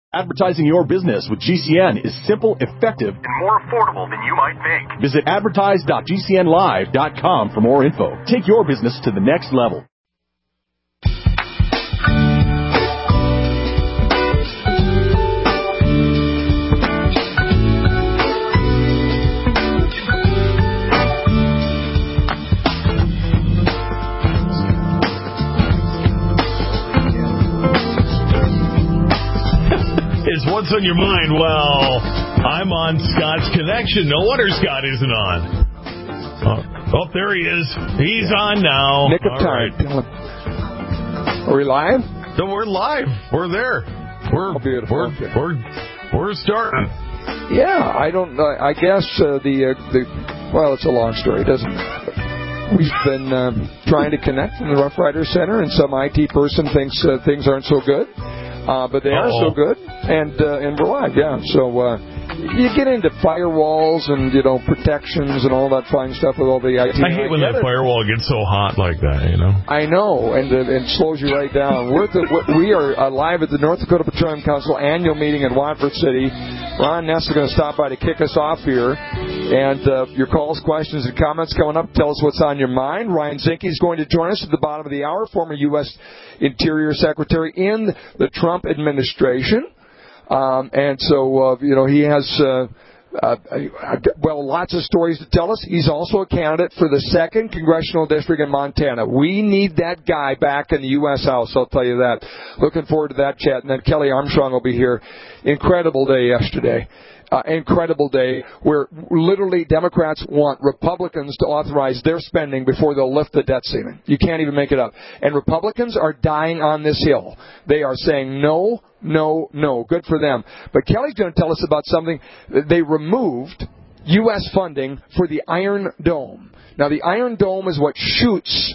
Advertising your business with GCN is simple, effective, and more affordable than you might think. Visit advertise.gcnlive.com for more info. Take your business to the next level. Is what's on your mind? Well, I'm on Scott's Connection. No wonder Scott isn't on. Oh, there he is. He's on now. Nick of time. Right. Are we live? No, we're live. We're there. We're beautiful. We're starting. Yeah, I don't know. I guess well, it's a long story, doesn't it? We've been trying to connect in the Rough Rider Center, and some IT person thinks things aren't so good. But they are so good, and we're live, yeah. So you get into firewalls and, protections and all that fine stuff with all the IT. I hate when that firewall gets so hot like that, I know, and it slows you right down. We are live at the North Dakota Petroleum Council annual meeting in Watford City. Ron Ness is going to stop by to kick us off here. And your calls, questions, and comments coming up. Tell us what's on your mind. Ryan Zinke is going to join us at the bottom of the hour, former U.S. Interior Secretary in the Trump administration. And so, he has, lots of stories to tell us. He's also a candidate for the 2nd Congressional District in Montana. We need that guy back in the U.S. House, I'll tell you that. Looking forward to that chat. And then Kelly Armstrong will be here. Incredible day yesterday. Incredible day where literally Democrats want Republicans to authorize their spending before they'll lift the debt ceiling. You can't even make it up. And Republicans are dying on this hill. They are saying no, no, no. Good for them. But Kelly's going to tell us about something. They removed U.S. funding for the Iron Dome. Now, the Iron Dome is what shoots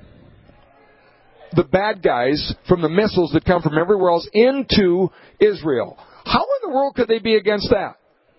the bad guys from the missiles that come from everywhere else into Israel. How in the world could they be against that?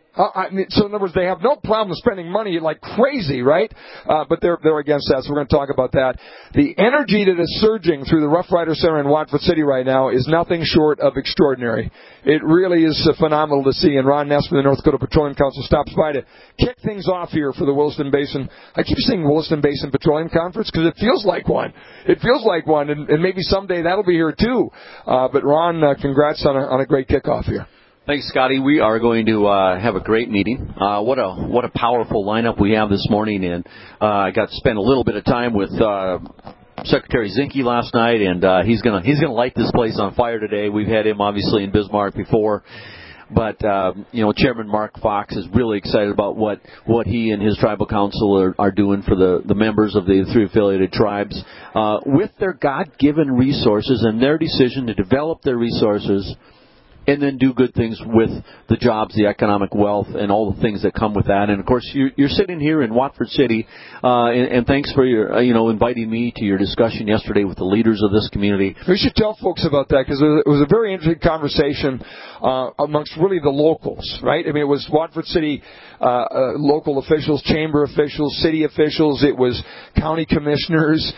So in other words, they have no problem spending money like crazy, right? But they're against that, so we're going to talk about that. The energy that is surging through the Rough Rider Center in Watford City right now is nothing short of extraordinary. It really is phenomenal to see, and Ron Ness from the North Dakota Petroleum Council stops by to kick things off here for the Williston Basin. I keep saying Williston Basin Petroleum Conference because it feels like one. It feels like one, and maybe someday that'll be here too. But Ron, congrats on a great kickoff here. Thanks, Scotty. We are going to have a great meeting. What a powerful lineup we have this morning, and I got to spend a little bit of time with Secretary Zinke last night, and he's gonna light this place on fire today. We've had him obviously in Bismarck before, but Chairman Mark Fox is really excited about what he and his tribal council are doing for the members of the 3 affiliated tribes with their God-given resources and their decision to develop their resources and then do good things with the jobs, the economic wealth, and all the things that come with that. And, of course, you're sitting here in Watford City, and thanks for your, inviting me to your discussion yesterday with the leaders of this community. We should tell folks about that because it was a very interesting conversation amongst really the locals, right? I mean, it was Watford City local officials, chamber officials, city officials. It was county commissioners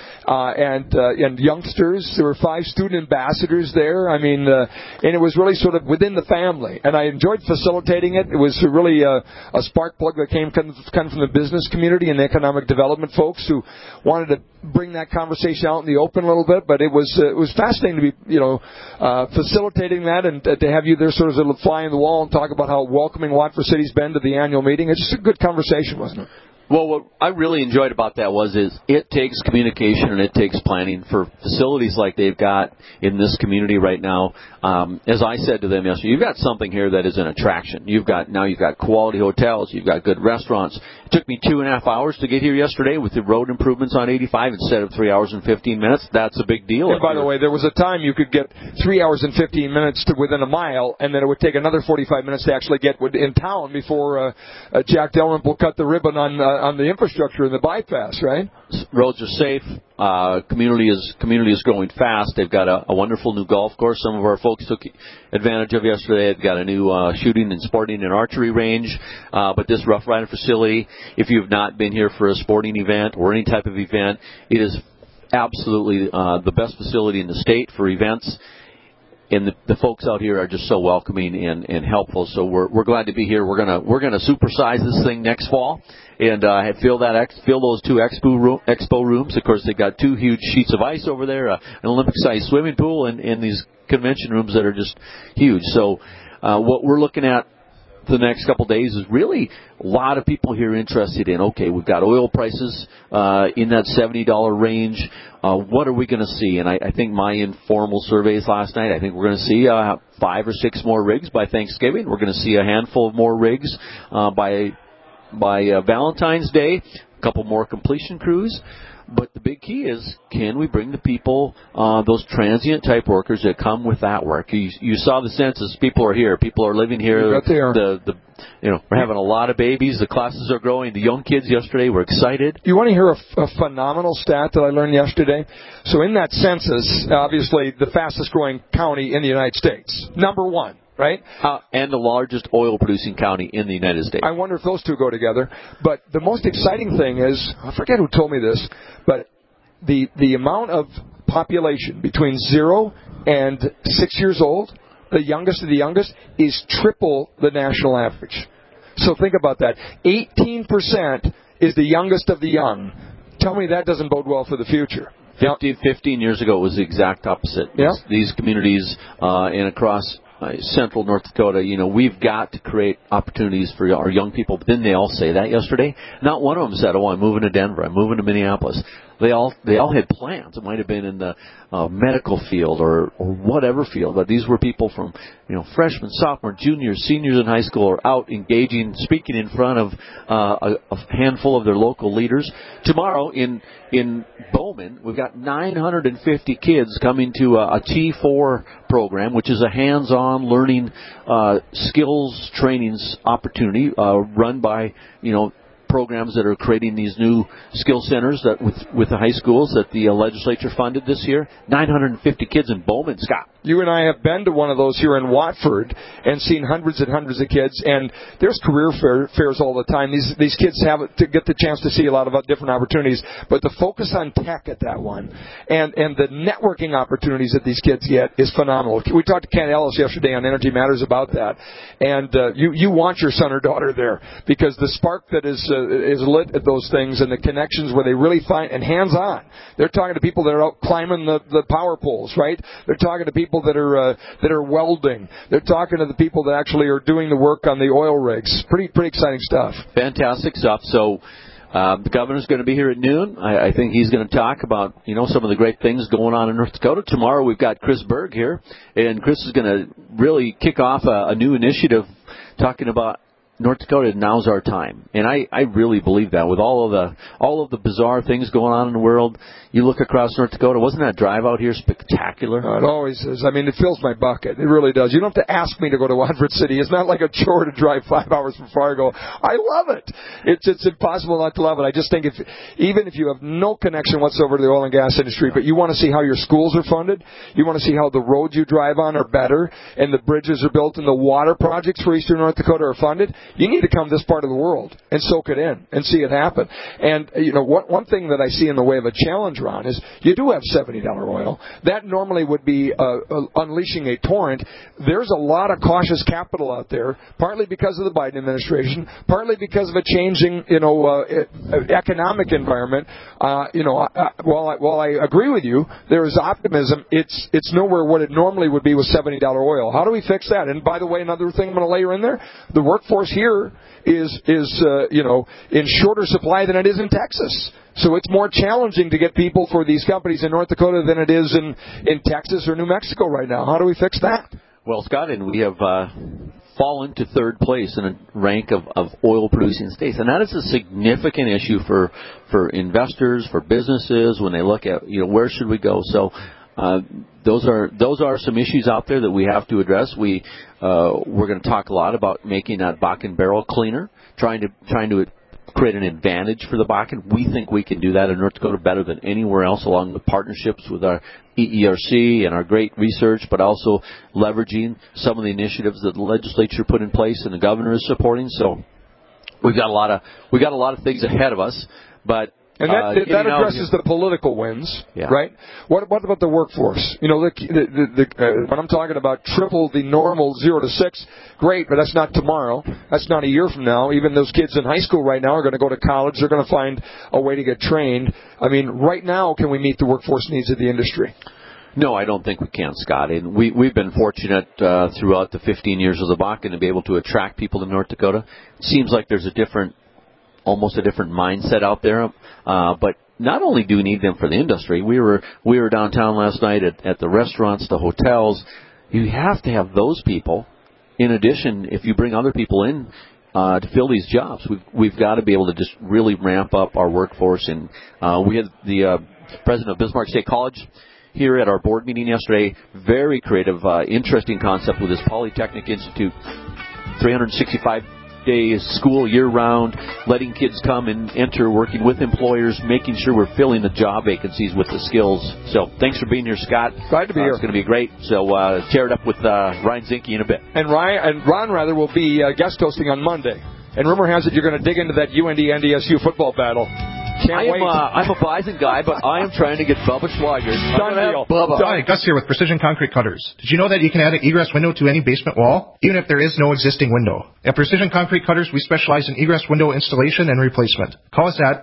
and youngsters. There were 5 student ambassadors there. I mean, and it was really sort of within the family. And I enjoyed facilitating it. It was really a spark plug that came kind of from the business community and the economic development folks who wanted to bring that conversation out in the open a little bit. But it was fascinating to be, facilitating that and to have you there sort of a fly in the wall and talk about how welcoming Watford City's been to the annual meeting. It's just a good conversation, wasn't it? Well, what I really enjoyed about that is it takes communication and it takes planning for facilities like they've got in this community right now. As I said to them yesterday, you've got something here that is an attraction. You've got quality hotels. You've got good restaurants. It took me 2.5 hours to get here yesterday with the road improvements on 85 instead of 3 hours and 15 minutes. That's a big deal. And by the way, there was a time you could get 3 hours and 15 minutes to within a mile, and then it would take another 45 minutes to actually get in town before Jack Dalrymple cut the ribbon on the infrastructure and the bypass, right? Roads are safe. Community is growing fast. They've got a wonderful new golf course. Some of our folks took advantage of yesterday. They've got a new shooting and sporting and archery range. But this Rough Rider facility, if you've not been here for a sporting event or any type of event, it is absolutely the best facility in the state for events. and the folks out here are just so welcoming and helpful. So we're glad to be here. We're gonna supersize this thing next fall and fill those 2 expo rooms. Of course, they got 2 huge sheets of ice over there, an Olympic-sized swimming pool, and these convention rooms that are just huge. So what we're looking at the next couple of days is really a lot of people here interested in, okay, we've got oil prices in that $70 range. What are we going to see? And I think my informal surveys last night, I think we're going to see 5 or 6 more rigs by Thanksgiving. We're going to see a handful of more rigs by Valentine's Day, a couple more completion crews. But the big key is, can we bring the people, those transient type workers that come with that work? You saw the census. People are here. People are living here. Right there. We're having a lot of babies. The classes are growing. The young kids yesterday were excited. You want to hear a phenomenal stat that I learned yesterday? So in that census, obviously the fastest growing county in the United States, number 1. Right? And the largest oil-producing county in the United States. I wonder if those 2 go together. But the most exciting thing is, I forget who told me this, but the amount of population between 0 and 6 years old, the youngest of the youngest, is triple the national average. So think about that. 18% is the youngest of the young. Tell me that doesn't bode well for the future. 15 years ago, it was the exact opposite. Yeah. These communities and across central North Dakota, we've got to create opportunities for our young people. But didn't they all say that yesterday? Not one of them said, I'm moving to Denver. I'm moving to Minneapolis. They all had plans. It might have been in the medical field or whatever field, but these were people from freshmen, sophomores, juniors, seniors in high school are out engaging, speaking in front of a handful of their local leaders. Tomorrow in Bowman, we've got 950 kids coming to a T4 program, which is a hands-on learning skills trainings opportunity run by programs that are creating these new skill centers that with the high schools that the legislature funded this year. 950 kids in Bowman, Scott. You and I have been to one of those here in Watford and seen hundreds and hundreds of kids, and there's career fairs all the time. These kids have to get the chance to see a lot of different opportunities, but the focus on tech at that one and the networking opportunities that these kids get is phenomenal. We talked to Ken Ellis yesterday on Energy Matters about that, and you want your son or daughter there because the spark that is lit at those things and the connections where they really find, and hands-on. They're talking to people that are out climbing the power poles, right? They're talking to people that are welding. They're talking to the people that actually are doing the work on the oil rigs. Pretty exciting stuff. Fantastic stuff. So the governor's going to be here at noon. I think he's going to talk about some of the great things going on in North Dakota. Tomorrow we've got Chris Berg here, and Chris is going to really kick off a new initiative talking about North Dakota, now's our time. And I really believe that. With all of the bizarre things going on in the world, you look across North Dakota, wasn't that drive out here spectacular? It always is. I mean, it fills my bucket. It really does. You don't have to ask me to go to Watford City. It's not like a chore to drive 5 hours from Fargo. I love it. It's impossible not to love it. I just think even if you have no connection whatsoever to the oil and gas industry, but you want to see how your schools are funded, you want to see how the roads you drive on are better, and the bridges are built, and the water projects for eastern North Dakota are funded, you need to come this part of the world and soak it in and see it happen. And, one thing that I see in the way of a challenge, Ron, is you do have $70 oil. That normally would be unleashing a torrent. There's a lot of cautious capital out there, partly because of the Biden administration, partly because of a changing, economic environment. While I agree with you, there is optimism. It's nowhere what it normally would be with $70 oil. How do we fix that? And by the way, another thing I'm going to layer in there, the workforce here is in shorter supply than it is in Texas. So it's more challenging to get people for these companies in North Dakota than it is in Texas or New Mexico right now. How do we fix that? Well, Scott, and we have fallen to third place in a rank of oil-producing states, and that is a significant issue for investors, for businesses when they look at where should we go. So those are some issues out there that we have to address. We're going to talk a lot about making that Bakken barrel cleaner, trying to create an advantage for the Bakken. We think we can do that in North Dakota better than anywhere else, along with partnerships with our EERC and our great research, but also leveraging some of the initiatives that the legislature put in place and the governor is supporting. So we've got a lot of things ahead of us, but And that addresses the political wins, right? What about the workforce? You know, when I'm talking about triple the normal 0 to 6, great, but that's not tomorrow. That's not a year from now. Even those kids in high school right now are going to go to college. They're going to find a way to get trained. I mean, right now, can we meet the workforce needs of the industry? No, I don't think we can, Scott. And we've been fortunate throughout the 15 years of the Bakken to be able to attract people to North Dakota. It seems like there's almost a different mindset out there. But not only do we need them for the industry, we were downtown last night at the restaurants, the hotels. You have to have those people. In addition, if you bring other people in to fill these jobs, we've got to be able to just really ramp up our workforce. And we had the president of Bismarck State College here at our board meeting yesterday. Very creative, interesting concept with this Polytechnic Institute, 365-day school year-round, letting kids come and enter, working with employers, making sure we're filling the job vacancies with the skills. So thanks for being here, Scott. Glad to be here. It's going to be great. So share it up with Ryan Zinke in a bit. And Ron will be guest hosting on Monday. And rumor has it you're going to dig into that UND-NDSU football battle. Can't wait. I'm a Bison guy, but I am trying to get Bubba Schweiger. Done deal. Hi, Gus here with Precision Concrete Cutters. Did you know that you can add an egress window to any basement wall, even if there is no existing window? At Precision Concrete Cutters, we specialize in egress window installation and replacement. Call us at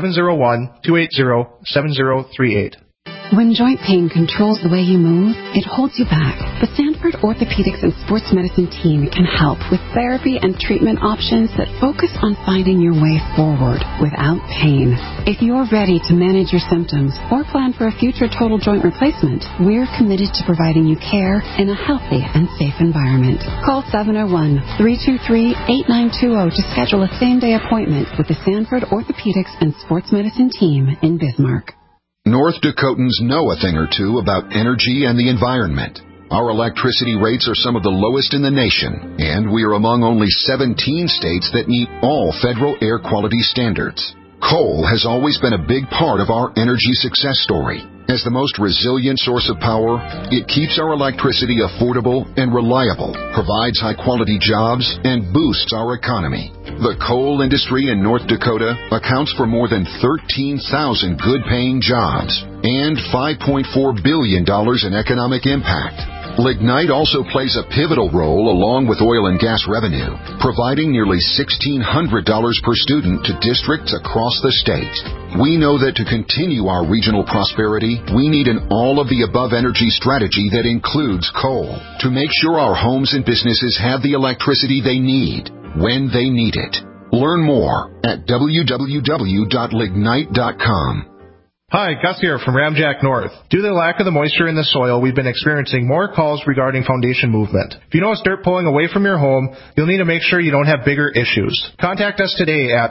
701-280-7038. When joint pain controls the way you move, it holds you back. The Sanford Orthopedics and Sports Medicine team can help with therapy and treatment options that focus on finding your way forward without pain. If you're ready to manage your symptoms or plan for a future total joint replacement, we're committed to providing you care in a healthy and safe environment. Call 701-323-8920 to schedule a same-day appointment with the Sanford Orthopedics and Sports Medicine team in Bismarck. North Dakotans know a thing or two about energy and the environment. Our electricity rates are some of the lowest in the nation, and we are among only 17 states that meet all federal air quality standards. Coal has always been a big part of our energy success story. As the most resilient source of power, it keeps our electricity affordable and reliable, provides high-quality jobs, and boosts our economy. The coal industry in North Dakota accounts for more than 13,000 good-paying jobs and $5.4 billion in economic impact. Lignite also plays a pivotal role along with oil and gas revenue, providing nearly $1,600 per student to districts across the state. We know that to continue our regional prosperity, we need an all-of-the-above energy strategy that includes coal to make sure our homes and businesses have the electricity they need when they need it. Learn more at www.lignite.com. Hi, Gus here from Ramjack North. Due to the lack of the moisture in the soil, we've been experiencing more calls regarding foundation movement. If you notice dirt pulling away from your home, you'll need to make sure you don't have bigger issues. Contact us today at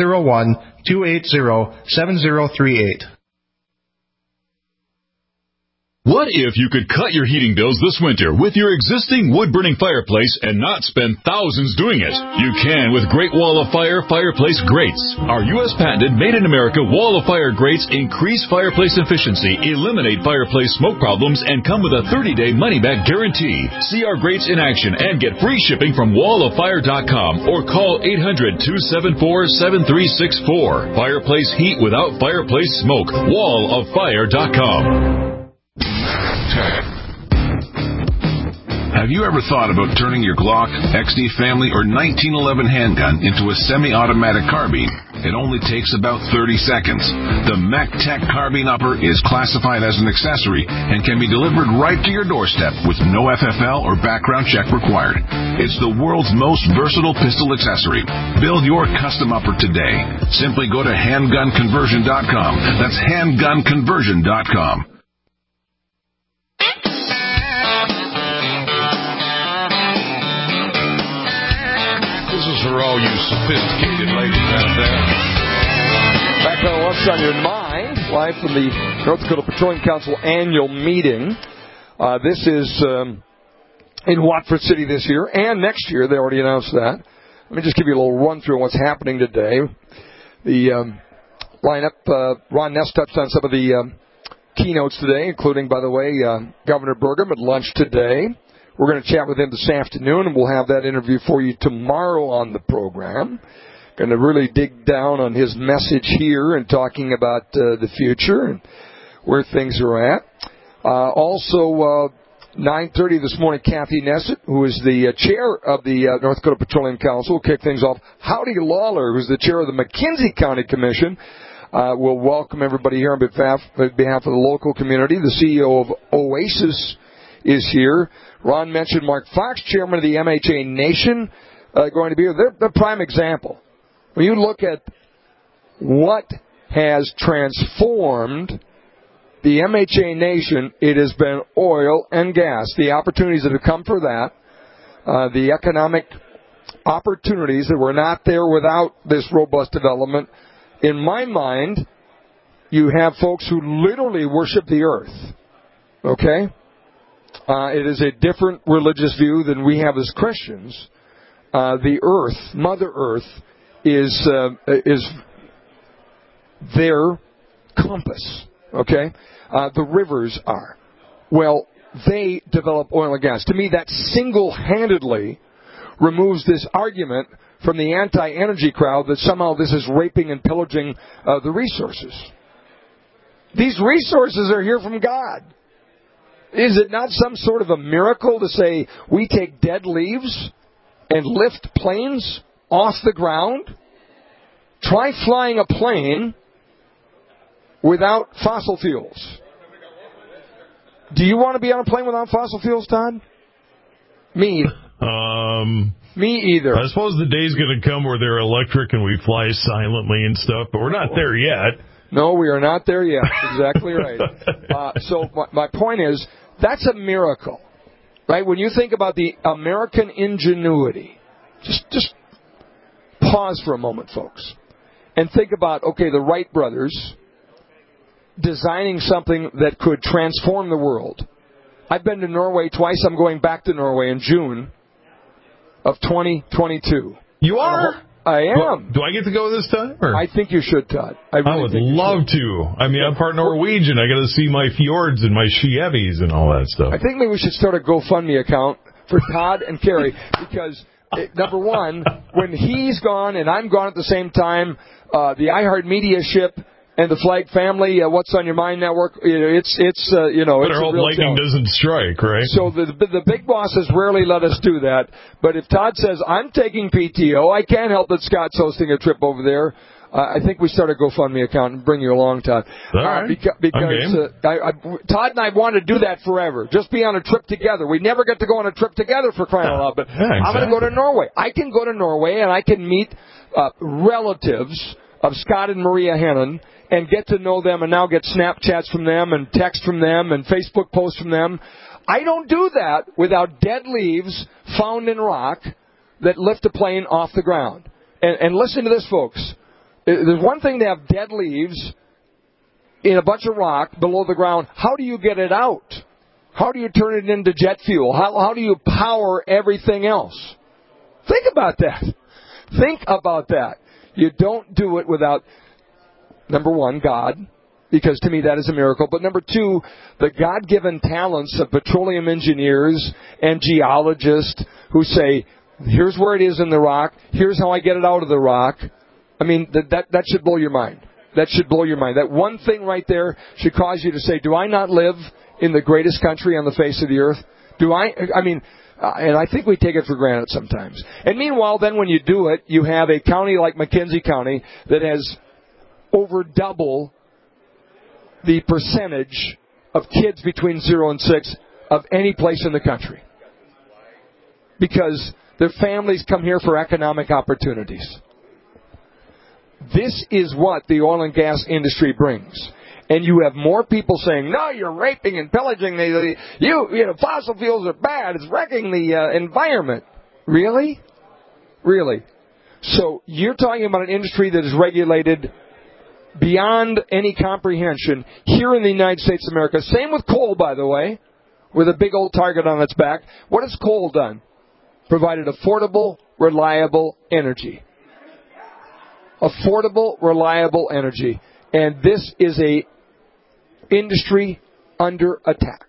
701-280-7038. What if you could cut your heating bills this winter with your existing wood-burning fireplace and not spend thousands doing it? You can with Great Wall of Fire fireplace grates. Our U.S. patented made-in-America Wall of Fire grates increase fireplace efficiency, eliminate fireplace smoke problems, and come with a 30-day money-back guarantee. See our grates in action and get free shipping from walloffire.com or call 800-274-7364. Fireplace heat without fireplace smoke. walloffire.com. Have you ever thought about turning your Glock, XD Family, or 1911 handgun into a semi-automatic carbine? It only takes about 30 seconds. The MechTech Carbine Upper is classified as an accessory and can be delivered right to your doorstep with no FFL or background check required. It's the world's most versatile pistol accessory. Build your custom upper today. Simply go to handgunconversion.com. That's handgunconversion.com. For all you sophisticated ladies out there. Back on What's on Your Mind, live from the North Dakota Petroleum Council annual meeting. This is in Watford City this year and next year. They already announced that. Let me just give you a little run through on what's happening today. The lineup, Ron Ness touched on some of the keynotes today, including, by the way, Governor Burgum at lunch today. We're going to chat with him this afternoon, and we'll have that interview for you tomorrow on the program. going to really dig down on his message here and talking about the future and where things are at. Also, 9:30 this morning, Kathy Nessett, who is the chair of the North Dakota Petroleum Council, will kick things off. Howdy Lawler, who's the chair of the McKenzie County Commission, will welcome everybody here on behalf of the local community. The CEO of Oasis is here. Ron mentioned Mark Fox, chairman of the MHA Nation, going to be here. They're the prime example. When you look at what has transformed the MHA Nation, it has been oil and gas. The opportunities that have come for that, the economic opportunities that were not there without this robust development. In my mind, you have folks who literally worship the earth. Okay? It is a different religious view than we have as Christians. The earth, Mother Earth, is their compass. Okay? The rivers are. Well, they develop oil and gas. To me, that single-handedly removes this argument from the anti-energy crowd that somehow this is raping and pillaging the resources. These resources are here from God. Is it not some sort of a miracle to say we take dead leaves and lift planes off the ground? Try flying a plane without fossil fuels. Do you want to be on a plane without fossil fuels, Todd? Me either. Me either. I suppose the day's going to come where they're electric and we fly silently and stuff, but we're not there yet. No, we are not there yet. Exactly right. So my point is, that's a miracle, right? When you think about the American ingenuity, just pause for a moment, folks, and think about, okay, the Wright brothers designing something that could transform the world. I've been to Norway twice. I'm going back to Norway in June of 2022. You are? I am. Do I get to go this time? Or? I think you should, Todd. I would love to. I mean, I'm part Norwegian. I got to see my fjords and my Chievis and all that stuff. I think maybe we should start a GoFundMe account for Todd and Carrie because, number one, when he's gone and I'm gone at the same time, the iHeartMedia ship and the Flag Family, What's on Your mind network, it's But it's our hope lightning doesn't strike, right? So the big bosses rarely let us do that. But if Todd says, I'm taking PTO, I can't help that Scott's hosting a trip over there, I think we start a GoFundMe account and bring you along, Todd. All right. Because Todd and I want to do that forever. Just be on a trip together. We never get to go on a trip together for crying out loud. But yeah, exactly. I'm going to go to Norway. I can go to Norway and I can meet relatives of Scott and Maria Hennon and get to know them and now get Snapchats from them and text from them and Facebook posts from them. I don't do that without dead leaves found in rock that lift a plane off the ground. And listen to this, folks. There's one thing to have dead leaves in a bunch of rock below the ground. How do you get it out? How do you turn it into jet fuel? How do you power everything else? Think about that. Think about that. You don't do it without, number one, God, because to me that is a miracle. But number two, the God-given talents of petroleum engineers and geologists who say, here's where it is in the rock, here's how I get it out of the rock. I mean, that should blow your mind. That should blow your mind. That one thing right there should cause you to say, do I not live in the greatest country on the face of the earth? And I think we take it for granted sometimes. And meanwhile, then when you do it, you have a county like McKenzie County that has over double the percentage of kids between 0 and 6 of any place in the country. Because their families come here for economic opportunities. This is what the oil and gas industry brings. And you have more people saying, no, you're raping and pillaging. Fossil fuels are bad. It's wrecking the environment. Really? Really? So you're talking about an industry that is regulated beyond any comprehension here in the United States of America. Same with coal, by the way, with a big old target on its back. What has coal done? Provided affordable, reliable energy. Affordable, reliable energy. And this is a industry under attack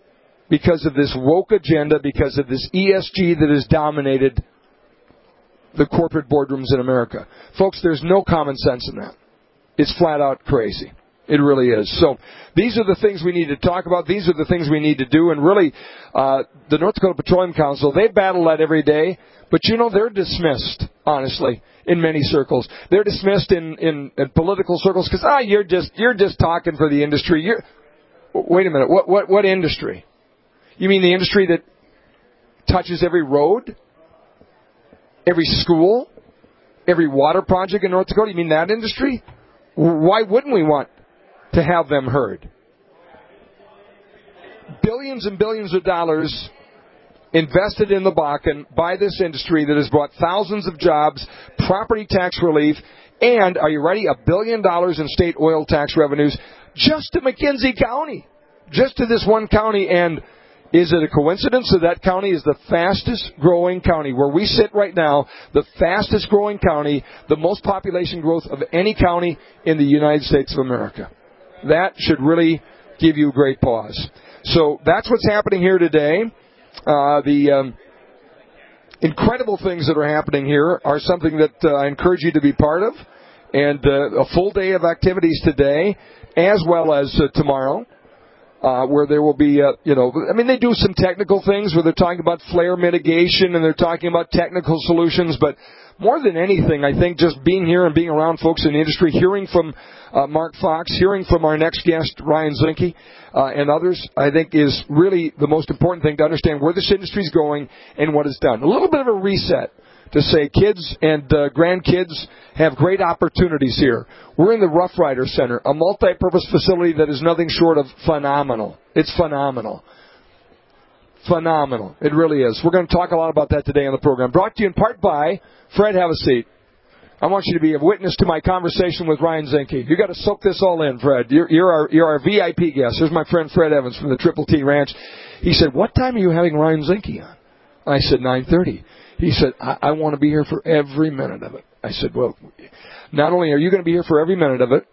because of this woke agenda, because of this ESG that has dominated the corporate boardrooms in America. Folks, there's no common sense in that. It's flat out crazy. It really is. So these are the things we need to talk about. These are the things we need to do. And really, the North Dakota Petroleum Council, they battle that every day. But, they're dismissed, honestly, in many circles. They're dismissed in political circles because, you're just talking for the industry. Wait a minute. What industry? You mean the industry that touches every road, every school, every water project in North Dakota? You mean that industry? Why wouldn't we want to have them heard? Billions and billions of dollars invested in the Bakken by this industry that has brought thousands of jobs, property tax relief, and, are you ready, $1 billion in state oil tax revenues just to McKenzie County, just to this one county. And is it a coincidence that county is the fastest growing county? Where we sit right now, the fastest growing county, the most population growth of any county in the United States of America. That should really give you great pause. So that's what's happening here today. The incredible things that are happening here are something that I encourage you to be part of. And a full day of activities today as well as tomorrow. Where there will be, they do some technical things where they're talking about flare mitigation and they're talking about technical solutions. But more than anything, I think just being here and being around folks in the industry, hearing from Mark Fox, hearing from our next guest, Ryan Zinke, and others, I think is really the most important thing to understand where this industry is going and what it's done. A little bit of a reset to say kids and grandkids have great opportunities here. We're in the Rough Rider Center, a multi-purpose facility that is nothing short of phenomenal. It's phenomenal. Phenomenal. It really is. We're going to talk a lot about that today on the program. Brought to you in part by Fred, have a seat. I want you to be a witness to my conversation with Ryan Zinke. You got to soak this all in, Fred. You're our VIP guest. Here's my friend Fred Evans from the Triple T Ranch. He said, "What time are you having Ryan Zinke on?" I said, 9:30. He said, I want to be here for every minute of it. I said, well, not only are you going to be here for every minute of it,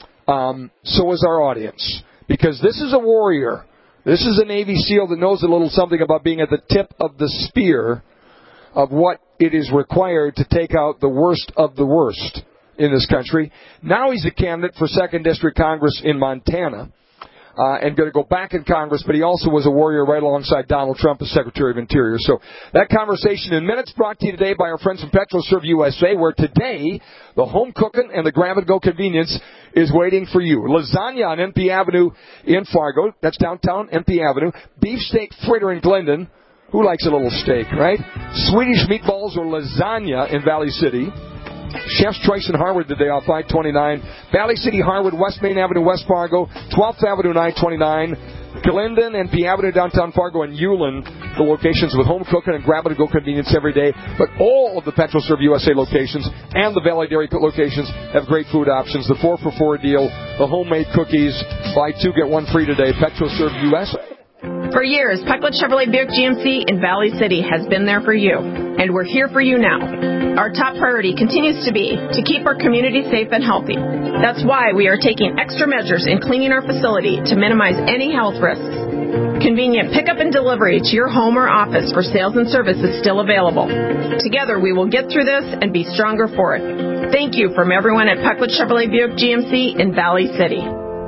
so is our audience. Because this is a warrior. This is a Navy SEAL that knows a little something about being at the tip of the spear of what it is required to take out the worst of the worst in this country. Now he's a candidate for 2nd District Congress in Montana. And going to go back in Congress, but he also was a warrior right alongside Donald Trump as Secretary of Interior. So that conversation in minutes brought to you today by our friends from PetroServe USA, where today the home cooking and the grab-and-go convenience is waiting for you. Lasagna on MP Avenue in Fargo. That's downtown MP Avenue. Beefsteak fritter in Glendon. Who likes a little steak, right? Swedish meatballs or lasagna in Valley City. Chef's Choice in Harwood today off I-29. Valley City, Harwood, West Main Avenue, West Fargo, 12th Avenue, I-29. Glendon and P Avenue, downtown Fargo, and Ulen, the locations with home cooking and grab-and-go convenience every day. But all of the PetroServe USA locations and the Valley Dairy locations have great food options. The 4-for-4 deal, the homemade cookies, buy 2, get 1 free today. PetroServe USA. For years, Pecklet Chevrolet Buick GMC in Valley City has been there for you, and we're here for you now. Our top priority continues to be to keep our community safe and healthy. That's why we are taking extra measures in cleaning our facility to minimize any health risks. Convenient pickup and delivery to your home or office for sales and service is still available. Together, we will get through this and be stronger for it. Thank you from everyone at Pecklet Chevrolet Buick GMC in Valley City.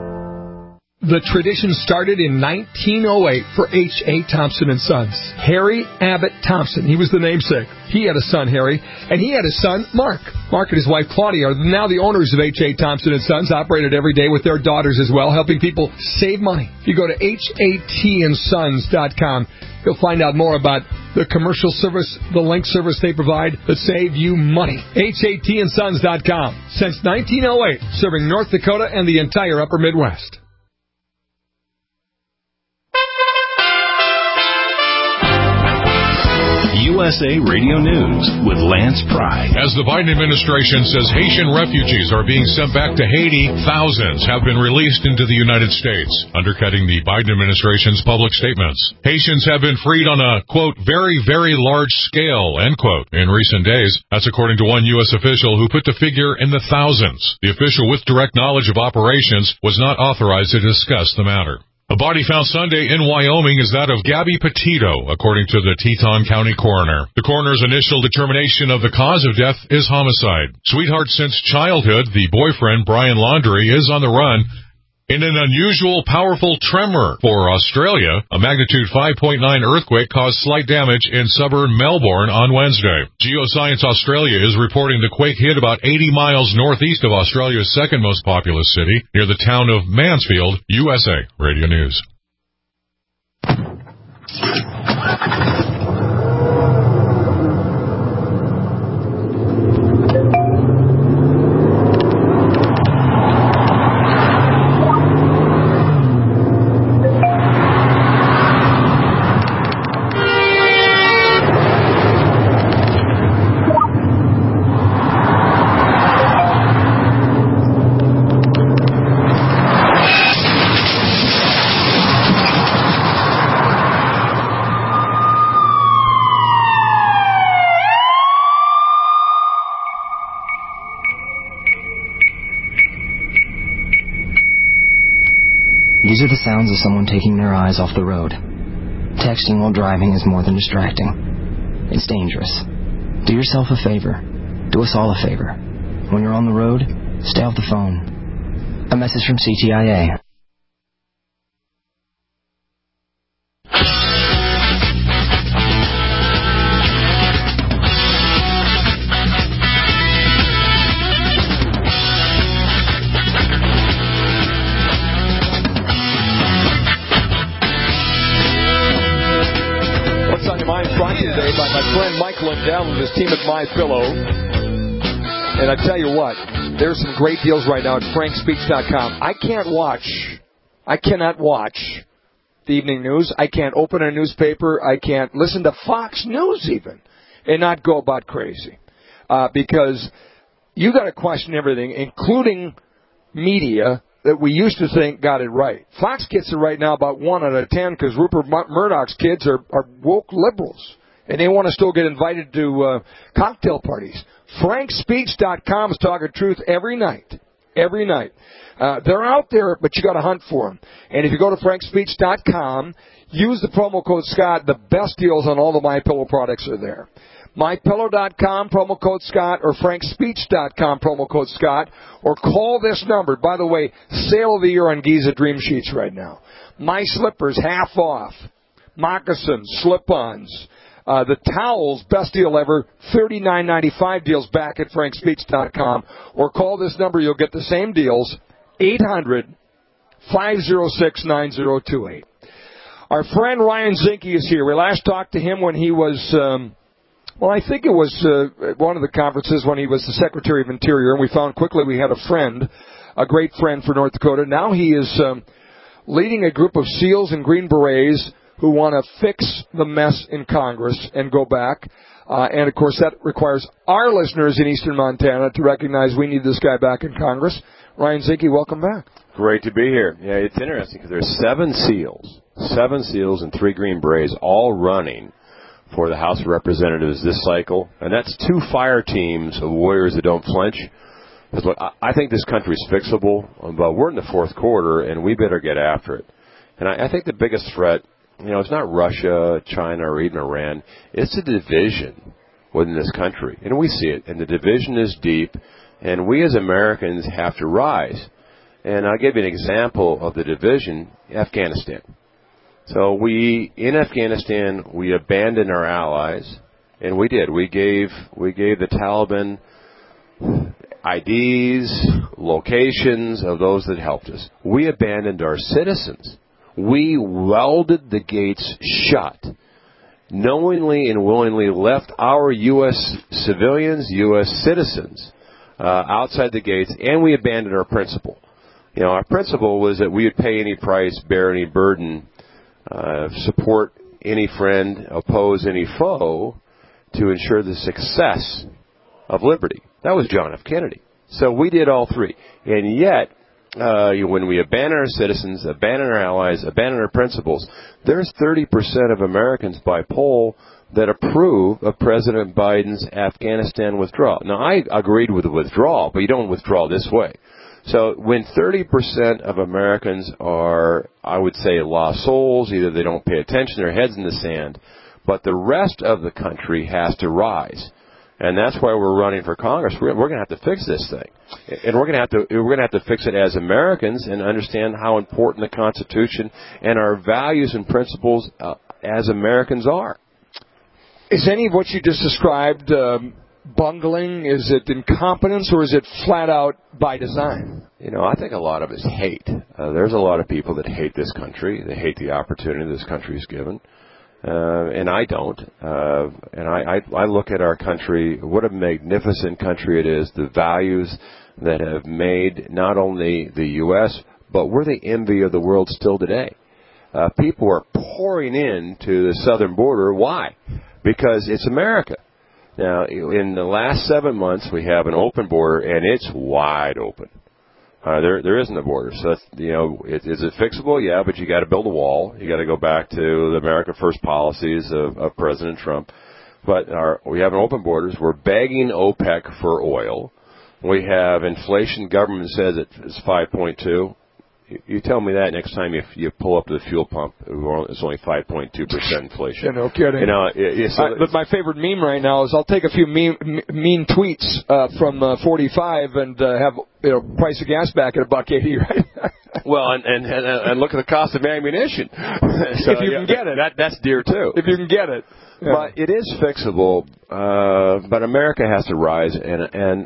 The tradition started in 1908 for H.A. Thompson & Sons. Harry Abbott Thompson, he was the namesake. He had a son, Harry, and he had a son, Mark. Mark and his wife, Claudia, are now the owners of H.A. Thompson & Sons, operated every day with their daughters as well, helping people save money. If you go to hatandsons.com, you'll find out more about the commercial service, the link service they provide that save you money. hatandsons.com. Since 1908, serving North Dakota and the entire upper Midwest. USA Radio News with Lance Pry. As the Biden administration says Haitian refugees are being sent back to Haiti, thousands have been released into the United States, undercutting the Biden administration's public statements. Haitians have been freed on a, quote, very, very large scale, end quote, in recent days. That's according to one U.S. official who put the figure in the thousands. The official with direct knowledge of operations was not authorized to discuss the matter. A body found Sunday in Wyoming is that of Gabby Petito, according to the Teton County coroner. The coroner's initial determination of the cause of death is homicide. Sweetheart since childhood, the boyfriend, Brian Laundrie, is on the run. In an unusual, powerful tremor for Australia, a magnitude 5.9 earthquake caused slight damage in suburban Melbourne on Wednesday. Geoscience Australia is reporting the quake hit about 80 miles northeast of Australia's second most populous city, near the town of Mansfield, USA. Radio News. These are the sounds of someone taking their eyes off the road. Texting while driving is more than distracting. It's dangerous. Do yourself a favor. Do us all a favor. When you're on the road, stay off the phone. A message from CTIA. Down with his team at MyPillow. And I tell you what, there's some great deals right now at frankspeech.com. I cannot watch the evening news. I can't open a newspaper. I can't listen to Fox News even and not go about crazy. Because you got to question everything, including media that we used to think got it right. Fox gets it right now about 1 out of 10 because Rupert Murdoch's kids are woke liberals. And they want to still get invited to cocktail parties. FrankSpeech.com is talking truth every night. Every night. They're out there, but you got to hunt for them. And if you go to FrankSpeech.com, use the promo code Scott. The best deals on all the MyPillow products are there. MyPillow.com, promo code Scott, or FrankSpeech.com, promo code Scott, or call this number. By the way, sale of the year on Giza Dream Sheets right now. My slippers, half off. Moccasins, slip-ons. The towels, best deal ever, $39.95 deals back at frankspeech.com. Or call this number, you'll get the same deals, 800-506-9028. Our friend Ryan Zinke is here. We last talked to him when he was, I think it was one of the conferences when he was the Secretary of Interior, and we found quickly we had a friend, a great friend for North Dakota. Now he is leading a group of SEALs and Green Berets who want to fix the mess in Congress and go back. And, of course, that requires our listeners in eastern Montana to recognize we need this guy back in Congress. Ryan Zinke, welcome back. Great to be here. Yeah, it's interesting because there's 7 SEALs and 3 Green Berets all running for the House of Representatives this cycle. And that's 2 fire teams of warriors that don't flinch. Because look, I think this country's fixable, but we're in the 4th quarter, and we better get after it. And I think the biggest threat, it's not Russia, China, or even Iran. It's the division within this country. And we see it. And the division is deep. And we as Americans have to rise. And I'll give you an example of the division, Afghanistan. So in Afghanistan, we abandoned our allies. And we did. We gave the Taliban IDs, locations of those that helped us. We abandoned our citizens. We welded the gates shut, knowingly and willingly left our U.S. civilians, U.S. citizens outside the gates, and we abandoned our principle. Our principle was that we would pay any price, bear any burden, support any friend, oppose any foe to ensure the success of liberty. That was John F. Kennedy. So we did all 3. And yet, when we abandon our citizens, abandon our allies, abandon our principles, there's 30% of Americans by poll that approve of President Biden's Afghanistan withdrawal. Now, I agreed with the withdrawal, but you don't withdraw this way. So when 30% of Americans are, I would say, lost souls, either they don't pay attention, their heads in the sand, but the rest of the country has to rise. And that's why we're running for Congress. We're going to have to fix this thing, and we're going to have to fix it as Americans and understand how important the Constitution and our values and principles as Americans are. Is any of what you just described bungling? Is it incompetence, or is it flat out by design? I think a lot of it is hate. There's a lot of people that hate this country. They hate the opportunity this country is given. And I don't. And I look at our country, what a magnificent country it is, the values that have made not only the U.S., but we're the envy of the world still today. People are pouring in to the southern border. Why? Because it's America. Now, in the last 7 months, we have an open border, and it's wide open. There isn't a border. So, is it fixable? Yeah, but you got to build a wall. You got to go back to the America First policies of President Trump. But we have an open borders. We're begging OPEC for oil. We have inflation. Government says it's 5.2. You tell me that next time you pull up to the fuel pump, it's only 5.2% inflation. Yeah, no kidding. But my favorite meme right now is I'll take a few mean tweets from 45 and have price of gas back at $1.80, right? Well, and look at the cost of ammunition. So, if you can get it, that's dear too. If you can get it, yeah. But it is fixable. But America has to rise, and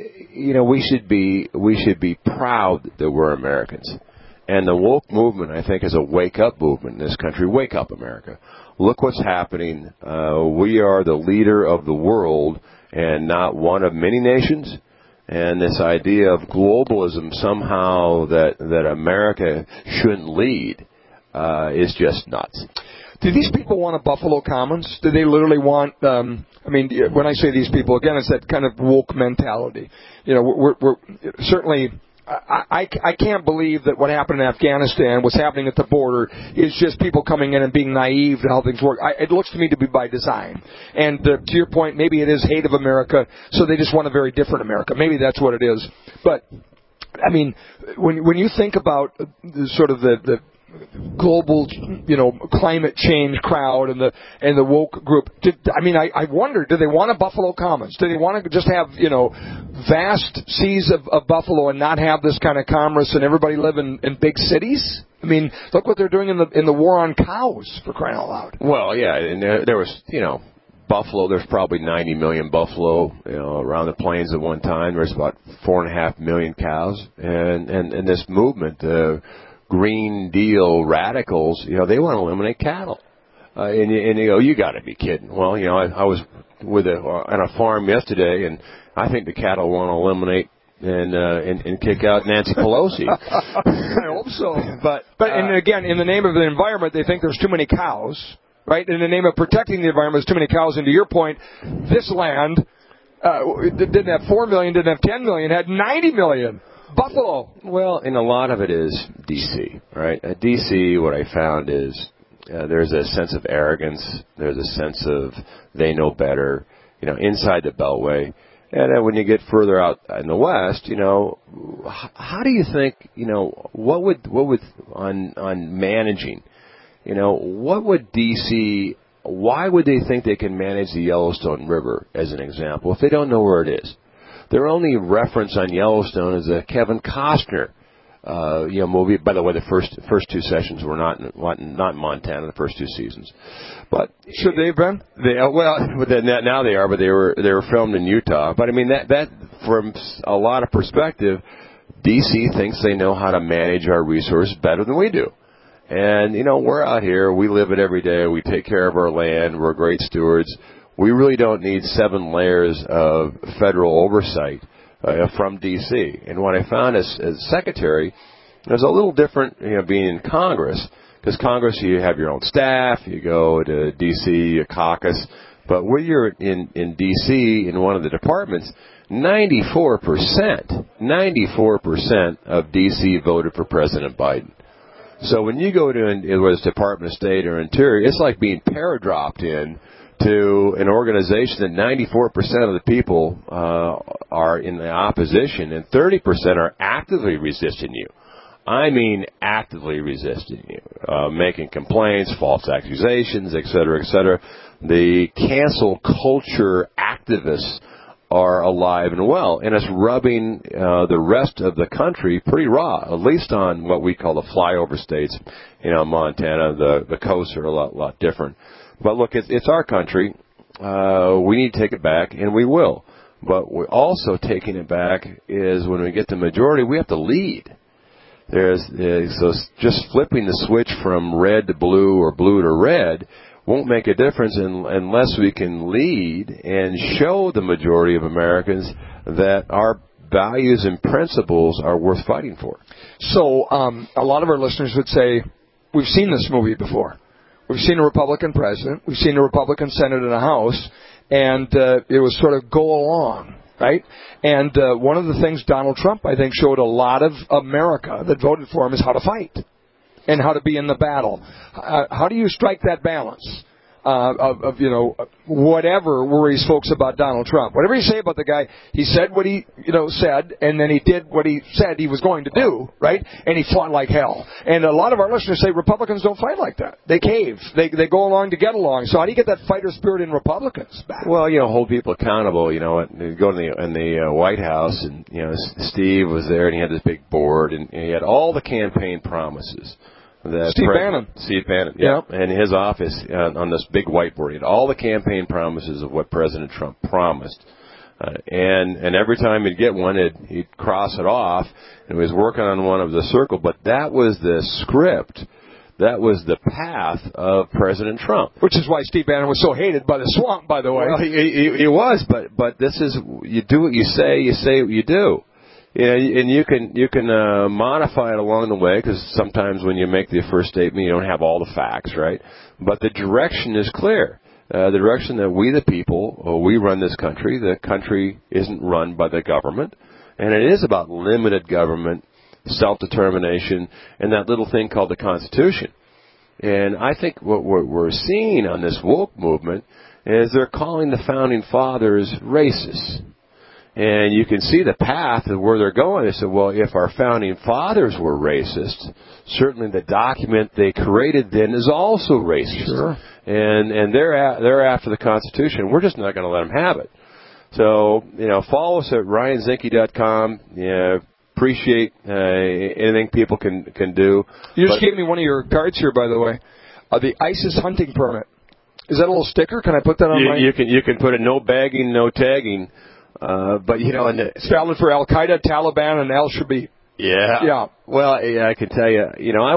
we should be proud that we're Americans. And the woke movement, I think, is a wake-up movement in this country. Wake up, America. Look what's happening. We are the leader of the world and not one of many nations. And this idea of globalism somehow that America shouldn't lead is just nuts. Do these people want a Buffalo Commons? Do they literally want, when I say these people, again, it's that kind of woke mentality. We're certainly... I can't believe that what happened in Afghanistan, what's happening at the border, is just people coming in and being naive to how things work. It looks to me to be by design. And to your point, maybe it is hate of America, so they just want a very different America. Maybe that's what it is. But, when you think about the global, climate change crowd and the woke group. I wonder, do they want a Buffalo Commons? Do they want to just have, vast seas of buffalo and not have this kind of commerce and everybody live in big cities? Look what they're doing in the war on cows, for crying out loud. Well, yeah, and there was, buffalo. There's probably 90 million buffalo, around the plains at one time. There's about 4.5 million cows, and this movement, Green Deal radicals, they want to eliminate cattle. And you go, you got to be kidding. Well, I was on a farm yesterday, and I think the cattle want to eliminate and kick out Nancy Pelosi. I hope so. But and again, in the name of the environment, they think there's too many cows, right? In the name of protecting the environment, there's too many cows. And to your point, this land didn't have 4 million, didn't have 10 million, had 90 million. Buffalo. Well, and a lot of it is D.C., right? At D.C., what I found is there's a sense of arrogance. There's a sense of they know better, inside the Beltway. And then when you get further out in the West, how do you think, what would on managing, what would D.C., why would they think they can manage the Yellowstone River, as an example, if they don't know where it is? Their only reference on Yellowstone is a Kevin Costner, movie. By the way, the first two sessions were not in Montana, the first two seasons. But should they have been? Now they are, but they were filmed in Utah. But that from a lot of perspective, D.C. thinks they know how to manage our resources better than we do. And we're out here, we live it every day, we take care of our land, we're great stewards. We really don't need 7 layers of federal oversight from D.C. And what I found as secretary, it was a little different, being in Congress. Because Congress, you have your own staff, you go to D.C., you caucus. But when you're in D.C., in one of the departments, 94% of D.C. voted for President Biden. So when you go to whether it's Department of State or Interior, it's like being paradropped in to an organization that 94% of the people are in the opposition and 30% are actively resisting you. I mean actively resisting you, making complaints, false accusations, et cetera, et cetera. The cancel culture activists are alive and well, and it's rubbing the rest of the country pretty raw, at least on what we call the flyover states. Montana, the coasts are a lot different. But look, it's our country. We need to take it back, and we will. But we're also taking it back is when we get the majority, we have to lead. So just flipping the switch from red to blue or blue to red won't make a difference unless we can lead and show the majority of Americans that our values and principles are worth fighting for. So a lot of our listeners would say, we've seen this movie before. We've seen a Republican president. We've seen a Republican Senate and a House. And it was sort of go along, right? And one of the things Donald Trump, I think, showed a lot of America that voted for him is how to fight and how to be in the battle. How do you strike that balance of whatever worries folks about Donald Trump? Whatever you say about the guy, he said what he, said, and then he did what he said he was going to do, right? And he fought like hell. And a lot of our listeners say Republicans don't fight like that. They cave. They go along to get along. So how do you get that fighter spirit in Republicans back? Well, hold people accountable. Go in the White House, and Steve was there, and he had this big board, and he had all the campaign promises. Steve Bannon. Steve Bannon, yeah. And in his office on this big whiteboard, he had all the campaign promises of what President Trump promised. And every time he'd get one, he'd cross it off, and he was working on one of the circle. But that was the script. That was the path of President Trump. Which is why Steve Bannon was so hated by the swamp, by the way. Well, he was, but this is, you do what you say what you do. Yeah, and you can modify it along the way, because sometimes when you make the first statement, you don't have all the facts, right? But the direction is clear. The direction that we, the people, we run this country. The country isn't run by the government, and it is about limited government, self-determination, and that little thing called the Constitution. And I think what we're seeing on this woke movement is they're calling the Founding Fathers racist. And you can see the path of where they're going. They said, well, if our Founding Fathers were racist, certainly the document they created then is also racist. Sure. And they're after the Constitution. We're just not going to let them have it. So, follow us at ryanzinke.com. Appreciate anything people can do. You just gave me one of your cards here, by the way. The ISIS hunting permit. Is that a little sticker? Can I put that on my... You can put a no bagging, no tagging. But it's valid for Al Qaeda, Taliban, and Al Shabaab. Yeah. Well, I can tell you,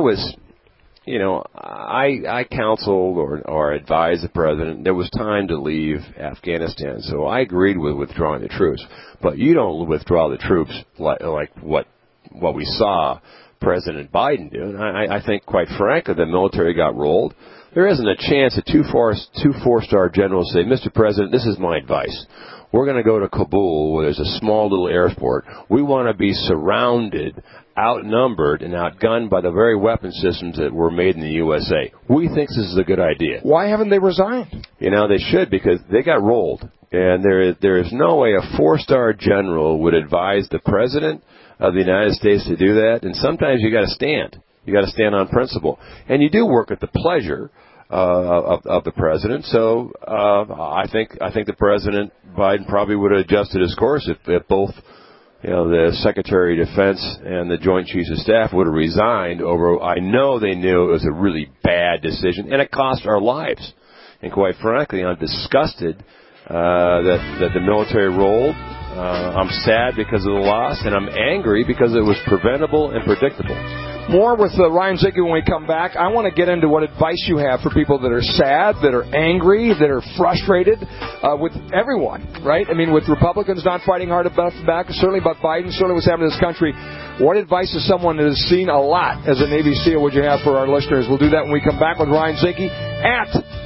I counseled or advised the president. There was time to leave Afghanistan, so I agreed with withdrawing the troops. But you don't withdraw the troops like what we saw President Biden do. And I think, quite frankly, the military got rolled. There isn't a chance that two four-star generals say, Mr. President, this is my advice. We're going to go to Kabul, where there's a small little airport. We want to be surrounded, outnumbered, and outgunned by the very weapon systems that were made in the USA. We think this is a good idea. Why haven't they resigned? They should, because they got rolled. And there is no way a four-star general would advise the President of the United States to do that. And sometimes you got to stand. You got to stand on principle. And you do work at the pleasure of the president. So I think the President Biden probably would have adjusted his course if both the Secretary of Defense and the Joint Chiefs of Staff would have resigned over. I know they knew it was a really bad decision, and it cost our lives. And quite frankly, I'm disgusted that the military rolled. I'm sad because of the loss, and I'm angry because it was preventable and predictable. More with Ryan Zinke when we come back. I want to get into what advice you have for people that are sad, that are angry, that are frustrated with everyone, right? I mean, with Republicans not fighting hard about the back, certainly about Biden, certainly what's happening in this country. What advice is someone that has seen a lot as a Navy SEAL would you have for our listeners? We'll do that when we come back with Ryan Zinke at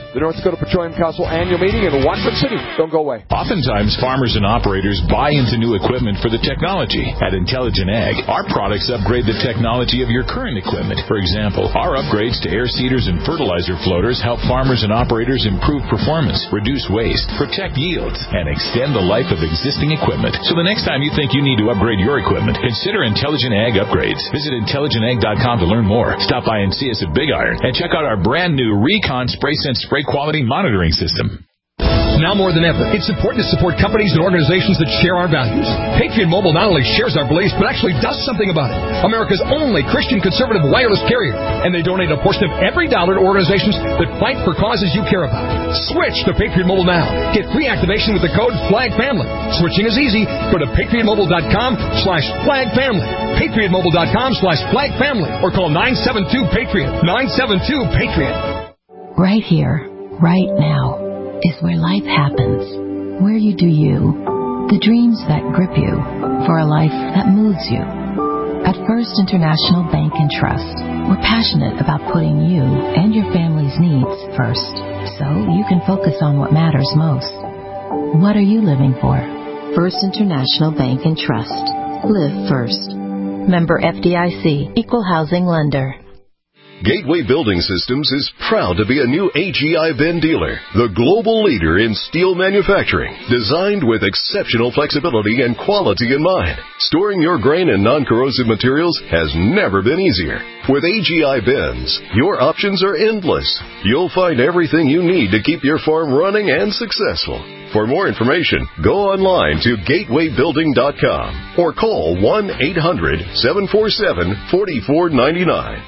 the North Dakota Petroleum Council annual meeting in Watford City. Don't go away. Oftentimes, farmers and operators buy into new equipment for the technology. At Intelligent Ag, our products upgrade the technology of your current equipment. For example, our upgrades to air seeders and fertilizer floaters help farmers and operators improve performance, reduce waste, protect yields, and extend the life of existing equipment. So the next time you think you need to upgrade your equipment, consider Intelligent Ag upgrades. Visit IntelligentAg.com to learn more. Stop by and see us at Big Iron and check out our brand new Recon Spray Sense spray quality monitoring system. Now more than ever, it's important to support companies and organizations that share our values. Patriot Mobile not only shares our beliefs, but actually does something about it. America's only Christian conservative wireless carrier. And they donate a portion of every dollar to organizations that fight for causes you care about. Switch to Patriot Mobile now. Get free activation with the code FLAGFAMILY. Switching is easy. Go to patriotmobile.com/FLAGFAMILY. patriotmobile.com/FLAGFAMILY. Or call 972-PATRIOT. 972-PATRIOT. Right here, right now, is where life happens, where you do you, the dreams that grip you, for a life that moves you. At First International Bank and Trust, we're passionate about putting you and your family's needs first, so you can focus on what matters most. What are you living for? First International Bank and Trust. Live first. Member FDIC, Equal Housing Lender. Gateway Building Systems is proud to be a new AGI Ben dealer, the global leader in steel manufacturing, designed with exceptional flexibility and quality in mind. Storing your grain and non-corrosive materials has never been easier. With AGI Bens, your options are endless. You'll find everything you need to keep your farm running and successful. For more information, go online to gatewaybuilding.com or call 1-800-747-4499.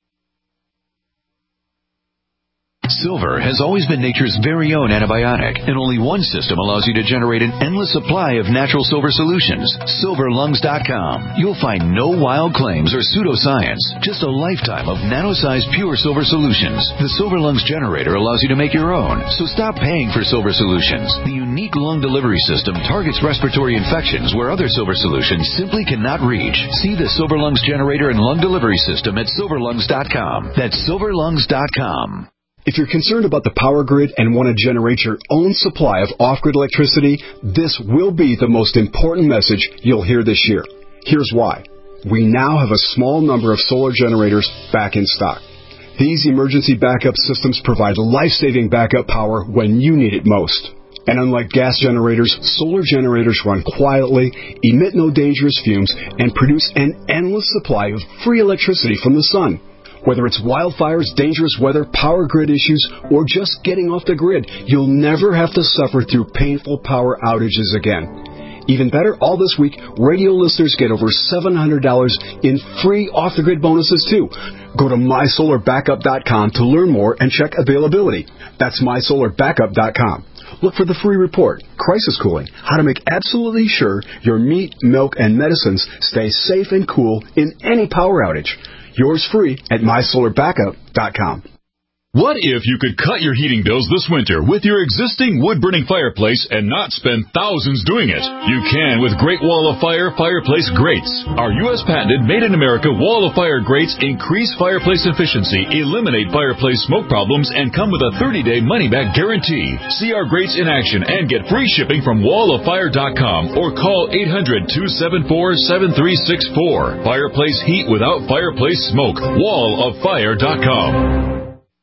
Silver has always been nature's very own antibiotic, and only one system allows you to generate an endless supply of natural silver solutions. SilverLungs.com. You'll find no wild claims or pseudoscience, just a lifetime of nano-sized pure silver solutions. The Silver Lungs generator allows you to make your own, so stop paying for silver solutions. The unique lung delivery system targets respiratory infections where other silver solutions simply cannot reach. See the Silver Lungs generator and lung delivery system at SilverLungs.com. That's SilverLungs.com. If you're concerned about the power grid and want to generate your own supply of off-grid electricity, this will be the most important message you'll hear this year. Here's why. We now have a small number of solar generators back in stock. These emergency backup systems provide life-saving backup power when you need it most. And unlike gas generators, solar generators run quietly, emit no dangerous fumes, and produce an endless supply of free electricity from the sun. Whether it's wildfires, dangerous weather, power grid issues, or just getting off the grid, you'll never have to suffer through painful power outages again. Even better, all this week, radio listeners get over $700 in free off-the-grid bonuses, too. Go to MySolarBackup.com to learn more and check availability. That's MySolarBackup.com. Look for the free report, Crisis Cooling, how to make absolutely sure your meat, milk, and medicines stay safe and cool in any power outage. Yours free at MySolarBackup.com. What if you could cut your heating bills this winter with your existing wood-burning fireplace and not spend thousands doing it? You can with Great Wall of Fire Fireplace Grates. Our U.S. patented made-in-America Wall of Fire grates increase fireplace efficiency, eliminate fireplace smoke problems, and come with a 30-day money-back guarantee. See our grates in action and get free shipping from walloffire.com or call 800-274-7364. Fireplace heat without fireplace smoke. walloffire.com.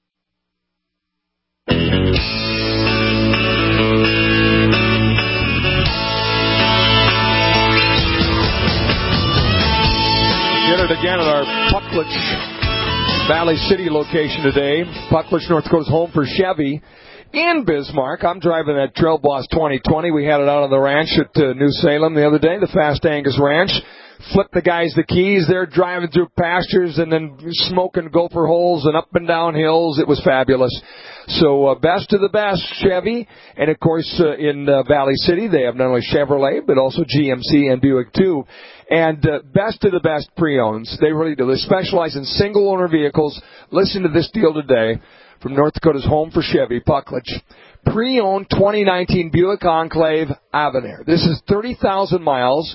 Again at our Pucklich Valley City location today. Pucklich, North Dakota's home for Chevy in Bismarck. I'm driving that Trail Boss 2020. We had it out on the ranch at New Salem the other day, the Fast Angus Ranch. Flipped the guys the keys. They're driving through pastures and then smoking gopher holes and up and down hills. It was fabulous. So best of the best, Chevy. And, of course, in Valley City, they have not only Chevrolet, but also GMC and Buick, too. And best of the best pre-owns. They really do. They specialize in single-owner vehicles. Listen to this deal today from North Dakota's home for Chevy, Pucklich. Pre-owned 2019 Buick Enclave Avenir. This is 30,000 miles,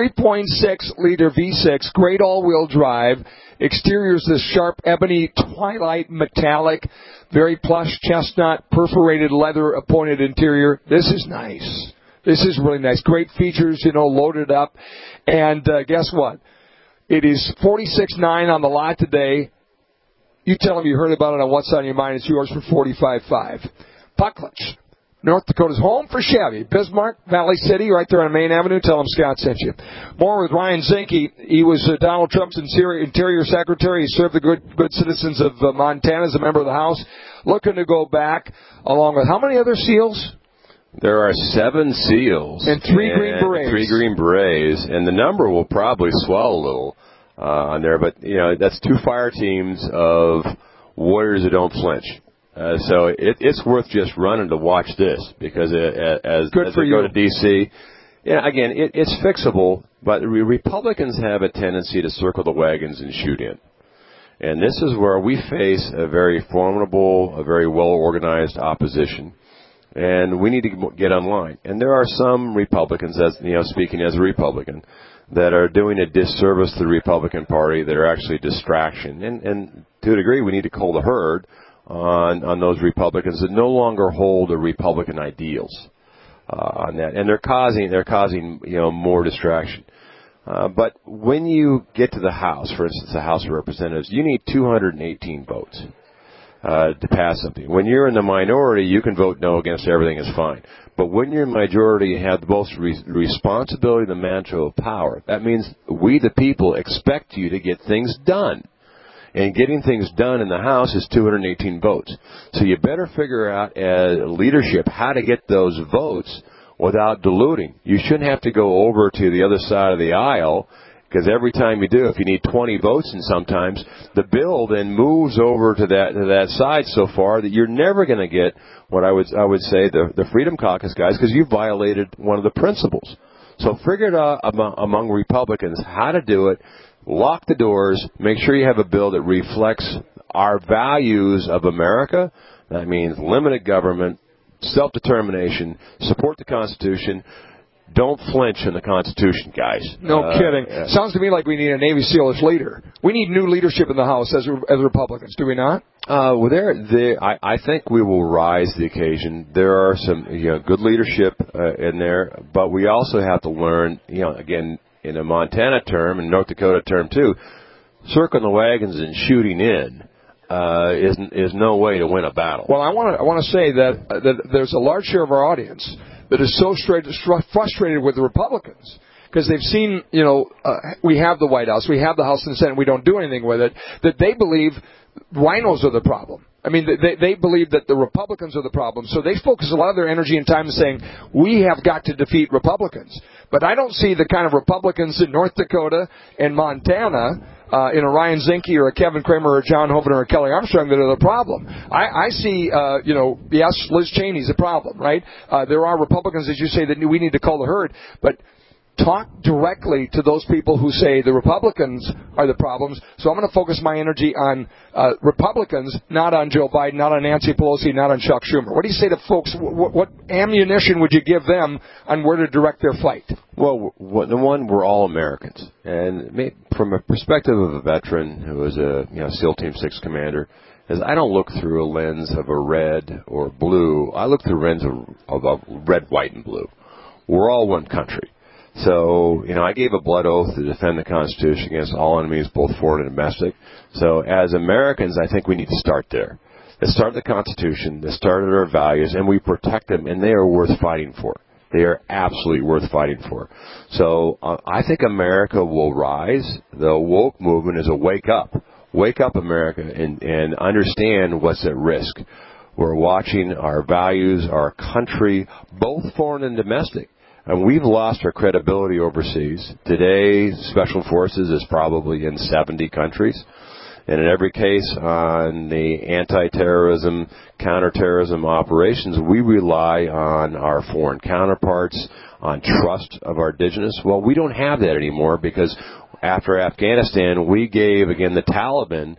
3.6-liter V6, great all-wheel drive. Exterior is this sharp ebony twilight metallic, very plush chestnut, perforated leather appointed interior. This is nice. This is really nice. Great features, loaded up. And guess what? It is $46,900 on the lot today. You tell them you heard about it on What's on Your Mind. It's yours for $45,500. Pucklich, North Dakota's home for Chevy. Bismarck, Valley City, right there on Main Avenue. Tell them Scott sent you. More with Ryan Zinke. He was Donald Trump's Interior Secretary. He served the good citizens of Montana as a member of the House. Looking to go back along with how many other SEALs? There are 7 SEALs. And 3 Green Berets. 3 Green Berets. And the number will probably swell a little on there. But, that's 2 fire teams of warriors that don't flinch. So it's worth just running to watch this because as we go to D.C., again, it's fixable, but Republicans have a tendency to circle the wagons and shoot in. And this is where we face a very formidable, a very well-organized opposition, and we need to get online. And there are some Republicans, speaking as a Republican, that are doing a disservice to the Republican Party that are actually a distraction. And to a degree, we need to cull the herd on those Republicans that no longer hold the Republican ideals on that, and they're causing more distraction. But when you get to the House, for instance, the House of Representatives, you need 218 votes to pass something. When you're in the minority, you can vote no against everything is fine. But when you're in the majority, you have the most responsibility, the mantra of power. That means we, the people, expect you to get things done. And getting things done in the House is 218 votes. So you better figure out as leadership how to get those votes without diluting. You shouldn't have to go over to the other side of the aisle, because every time you do, if you need 20 votes, and sometimes the bill then moves over to that side so far that you're never going to get what I would say the Freedom Caucus guys, because you violated one of the principles. So figure it out among Republicans how to do it. Lock the doors. Make sure you have a bill that reflects our values of America. That means limited government, self-determination, support the Constitution. Don't flinch in the Constitution, guys. No kidding. Sounds to me like we need a Navy SEAL as leader. We need new leadership in the House as Republicans, do we not? I think we will rise to the occasion. There are some good leadership in there, but we also have to learn, again, in a Montana term and North Dakota term too, circling the wagons and shooting in is no way to win a battle. Well, I want to say that there's a large share of our audience that is so frustrated with the Republicans because they've seen, we have the White House, we have the House and the Senate, we don't do anything with it, that they believe rhinos are the problem. I mean, they believe that the Republicans are the problem. So they focus a lot of their energy and time saying, we have got to defeat Republicans. But I don't see the kind of Republicans in North Dakota and Montana, in a Ryan Zinke or a Kevin Cramer or a John Hoeven or a Kelly Armstrong that are the problem. I see, yes, Liz Cheney's the problem, right? There are Republicans, as you say, that we need to cull the herd. But talk directly to those people who say the Republicans are the problems. So I'm going to focus my energy on Republicans, not on Joe Biden, not on Nancy Pelosi, not on Chuck Schumer. What do you say to folks? What ammunition would you give them on where to direct their fight? Well, the one, we're all Americans. And from a perspective of a veteran who was a SEAL Team 6 commander, is I don't look through a lens of a red or blue. I look through a lens of a red, white, and blue. We're all one country. So, I gave a blood oath to defend the Constitution against all enemies, both foreign and domestic. So, as Americans, I think we need to start there. Let's start with the Constitution. Let's start with our values, and we protect them, and they are worth fighting for. They are absolutely worth fighting for. So, I think America will rise. The woke movement is a wake up. Wake up, America, and understand what's at risk. We're watching our values, our country, both foreign and domestic. And we've lost our credibility overseas. Today, Special Forces is probably in 70 countries. And in every case on the anti-terrorism, counterterrorism operations, we rely on our foreign counterparts, on trust of our indigenous. Well, we don't have that anymore because after Afghanistan, we gave, again, the Taliban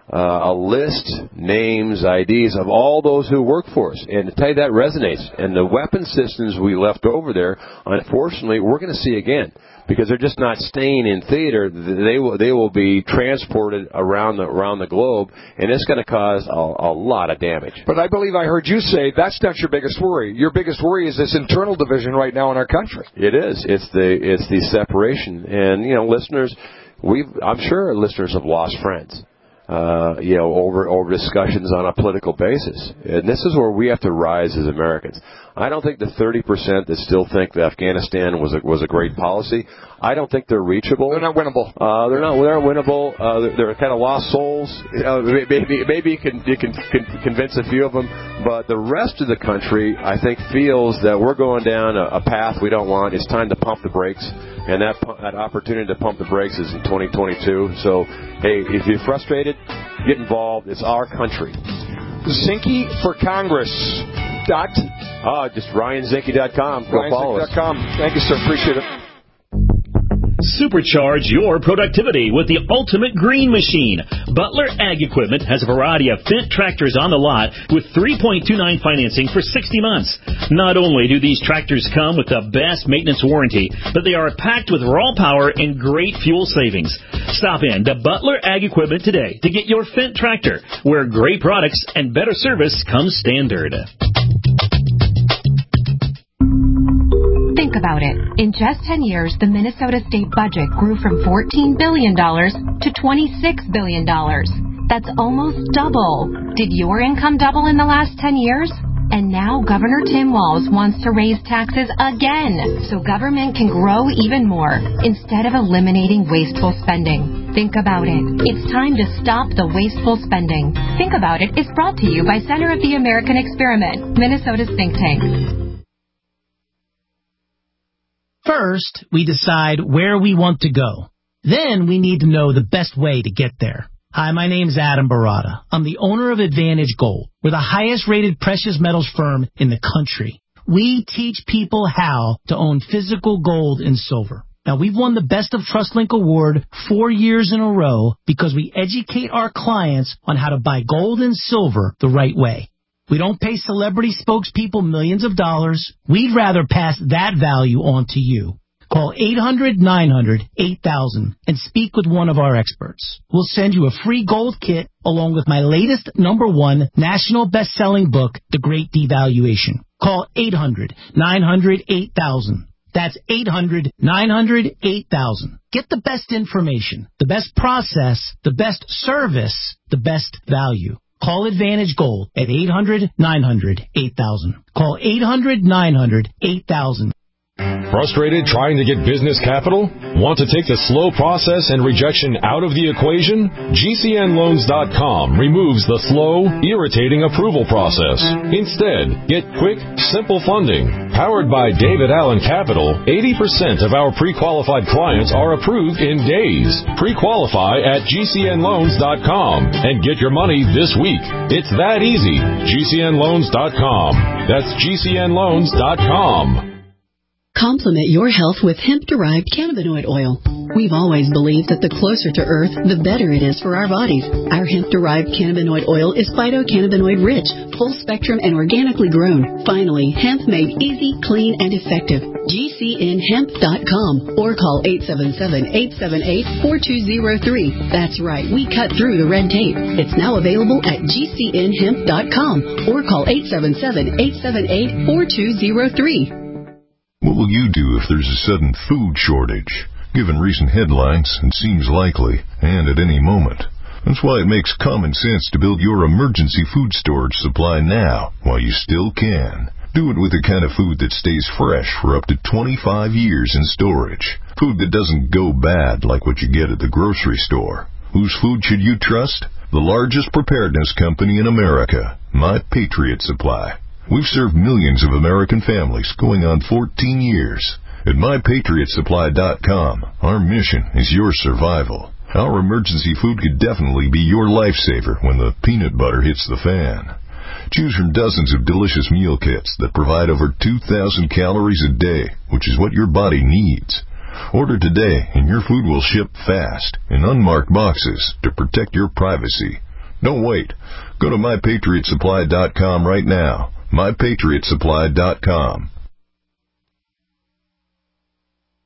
a list, names, IDs of all those who work for us. And to tell you, that resonates. And the weapon systems we left over there, unfortunately, we're going to see again. Because they're just not staying in theater. They will be transported around the globe, and it's going to cause a lot of damage. But I believe I heard you say that's not your biggest worry. Your biggest worry is this internal division right now in our country. It is. It's the separation. And, listeners, I'm sure listeners have lost friends. Over discussions on a political basis. And this is where we have to rise as Americans. I don't think the 30% that still think that Afghanistan was a great policy, I don't think they're reachable. They're not winnable. They're winnable. They're kind of lost souls. Maybe you can convince a few of them, but the rest of the country, I think, feels that we're going down a path we don't want. It's time to pump the brakes, and that opportunity to pump the brakes is in 2022. So, hey, if you're frustrated, get involved. It's our country. Zinke for Congress. Just RyanZinke.com. Go follow us. Thank you, sir. Appreciate it. Supercharge your productivity with the ultimate green machine. Butler Ag Equipment has a variety of Fendt tractors on the lot with 3.29 financing for 60 months. Not only do these tractors come with the best maintenance warranty, but they are packed with raw power and great fuel savings. Stop in to Butler Ag Equipment today to get your Fendt tractor, where great products and better service come standard. Think about it. In just 10 years, the Minnesota state budget grew from $14 billion to $26 billion. That's almost double. Did your income double in the last 10 years? And now Governor Tim Walz wants to raise taxes again so government can grow even more instead of eliminating wasteful spending. Think about it. It's time to stop the wasteful spending. Think About It is brought to you by Center of the American Experiment, Minnesota's think tank. First, we decide where we want to go. Then we need to know the best way to get there. Hi, my name's Adam Barada. I'm the owner of Advantage Gold. We're the highest-rated precious metals firm in the country. We teach people how to own physical gold and silver. Now, we've won the Best of TrustLink Award 4 years in a row because we educate our clients on how to buy gold and silver the right way. We don't pay celebrity spokespeople millions of dollars. We'd rather pass that value on to you. Call 800-900-8000 and speak with one of our experts. We'll send you a free gold kit along with my latest #1 national best-selling book, The Great Devaluation. Call 800-900-8000. That's 800-900-8000. Get the best information, the best process, the best service, the best value. Call Advantage Gold at 800-900-8000. Call 800-900-8000. Frustrated trying to get business capital? Want to take the slow process and rejection out of the equation? GCNLoans.com removes the slow, irritating approval process. Instead, get quick, simple funding. Powered by David Allen Capital, 80% of our pre-qualified clients are approved in days. Pre-qualify at GCNLoans.com and get your money this week. It's that easy. GCNLoans.com. That's GCNLoans.com. Complement your health with hemp-derived cannabinoid oil. We've always believed that the closer to Earth, the better it is for our bodies. Our hemp-derived cannabinoid oil is phytocannabinoid-rich, full-spectrum, and organically grown. Finally, hemp made easy, clean, and effective. GCNHemp.com or call 877-878-4203. That's right, we cut through the red tape. It's now available at GCNHemp.com or call 877-878-4203. What will you do if there's a sudden food shortage? Given recent headlines, it seems likely, and at any moment. That's why it makes common sense to build your emergency food storage supply now, while you still can. Do it with the kind of food that stays fresh for up to 25 years in storage. Food that doesn't go bad like what you get at the grocery store. Whose food should you trust? The largest preparedness company in America, My Patriot Supply. We've served millions of American families going on 14 years. At MyPatriotSupply.com, our mission is your survival. Our emergency food could definitely be your lifesaver when the peanut butter hits the fan. Choose from dozens of delicious meal kits that provide over 2,000 calories a day, which is what your body needs. Order today and your food will ship fast in unmarked boxes to protect your privacy. Don't wait. Go to MyPatriotSupply.com right now. MyPatriotSupply.com.